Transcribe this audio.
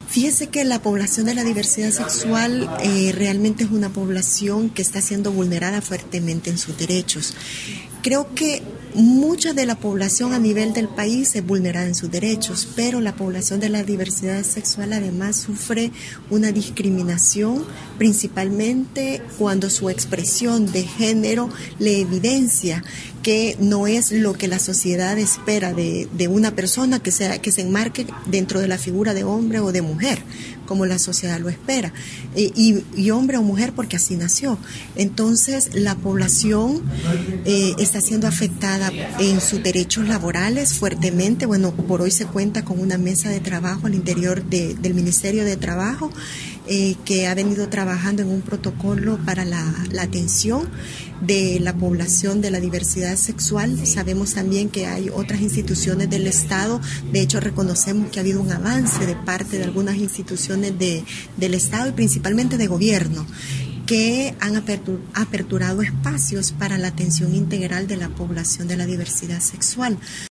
Fíjese que la población de la diversidad sexual realmente es una población que está siendo vulnerada fuertemente en sus derechos. Creo que mucha de la población a nivel del país es vulnerada en sus derechos, pero la población de la diversidad sexual además sufre una discriminación, principalmente cuando su expresión de género le evidencia que no es lo que la sociedad espera de una persona que se enmarque dentro de la figura de hombre o de mujer, como la sociedad lo espera, y hombre o mujer porque así nació. Entonces la población está siendo afectada en sus derechos laborales fuertemente. Bueno, por hoy se cuenta con una mesa de trabajo al interior del Ministerio de Trabajo que ha venido trabajando en un protocolo para la atención de la población de la diversidad sexual. Sabemos también que hay otras instituciones del Estado, de hecho reconocemos que ha habido un avance de parte de algunas instituciones del Estado y principalmente de gobierno, que han aperturado espacios para la atención integral de la población de la diversidad sexual.